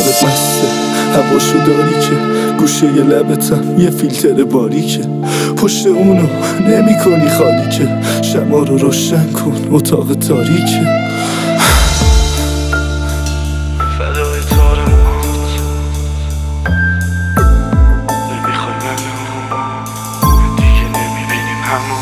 دلت مسته هواشو داری که گوشه ی لبتم یه فیلتر باریکه پشت اونو نمی کنی خالی که شما رو روشن کن اتاق تاریکه فدای تار موهات نمیخوای منو دیگه نمیبینیم همو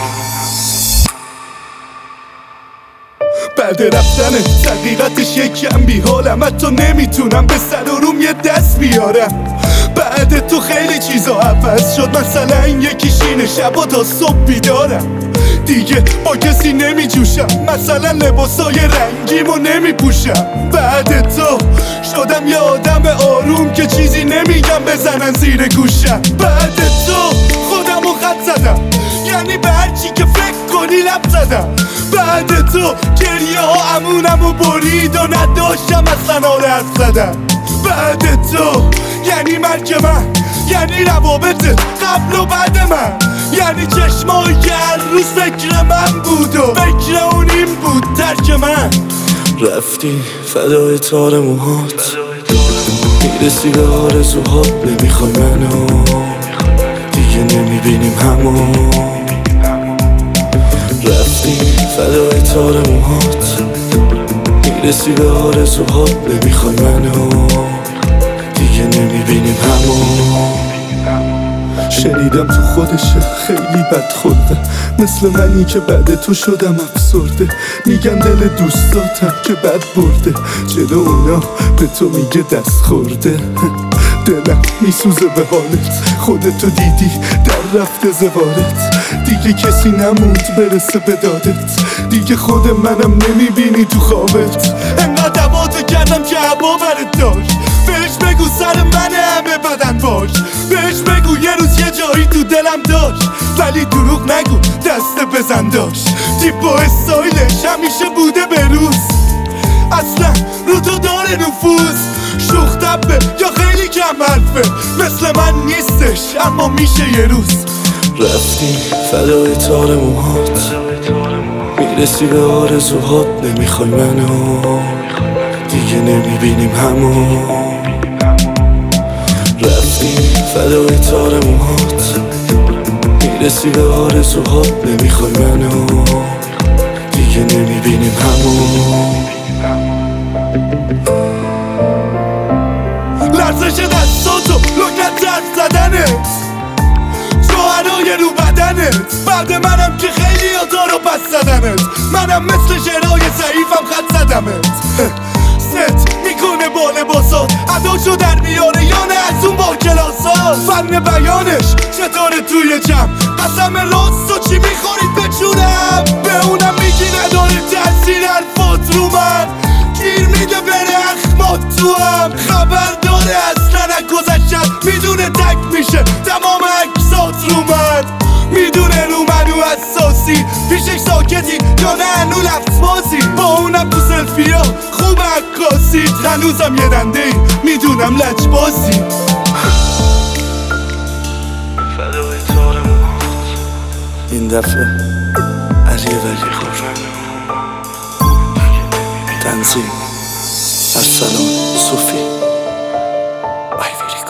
بعد رفتن حقیقتش یکم بیحالم حتی نمیتونم به سر و روم یه دست بیارم بعد تو خیلی چیزا عوض شد مثلا یکیش اینه شبا تا صبح بیدارم دیگه با کسی نمی جوشم مثلا لباسای رنگیمو نمی پوشم بعد تو شدم یه آدم آروم که چیزی نمیگم بزنن زیر گوشم بعد تو خودمو خط زدم یعنی به هرچی که فکر کنی لب زدم بعد تو گریه ها امونمو برید و نداشتم اصلا حال حرف زدم بعد تو یعنی مرگ من یعنی روابط قبل و بعد من یعنی چشمایی که هر روز فکر من بود و فکر اون این بود ترک من رفتی فدای تار موهات میرسی به آرزوهات نمیخوای منو دیگه نمیبینیم همو رفتی فدای تار موهات میرسی به آرزوهات نمیخوای منو دیگه نمیبینیم همو شنیدم تو خودشه خیلی بد خورده مثل منی که بعد تو شدم افسرده میگن دل دوستاتم که بد برده جلو اونا به تو میگه دست خورده دلم میسوزه به حالت خودتو دیدی در رفته زوارت دیگه کسی نموند برسه به دادت دیگه خود منم نمیبینی تو خوابت انقدر دعواتو کردم که هوا برت داشت بهش بگو سر من همه بدن باش بهش بگو یه روز یه جایی تو دلم داشت ولی دروغ نگو دست بزن داشت تیپ و استایلش همیشه بوده به روز اصلا رو تو داره نفوذ شوخ طبه یا خیلی کم حرفه مثل من نیستش اما میشه یه روز رفتی فدای تار موهات میرسی به آرزوهات نمیخوای منو دیگه نمیبینیم همو رفتی فدای تار موهات میرسی به آرزوهات نمیخوای منو دیگه نمیبینیم همو لرزش دستاتو لکنت درد زدنت جوهرای رو بدنت بعد منم که خیلی ها رو پس زدنت منم مثل شعرهای ضعیفم خط زدمت ست میکنه با لباسات اداشو در میاره یا نه از اون با کلاسات فن بیانش چطوره توی جمع قسم راست و چی میخورید بچونم به اونم میگی نداره تاثیر حرفات رو من گیر میده بره اخمات تو هم خبر داره اصلا از گذشتن میدونه تک میشه تمام عکسات رو من میدونه رو منو حساسی پیشش ساکتی یا نه هنو لفظ بازی با اونم تو سلفی ها خوب عکاسی هنوزم یه دنده ای میدونم لج بازی فدای تار موهات این دفعه علی ولی خور تنظیم ارسلان صوفی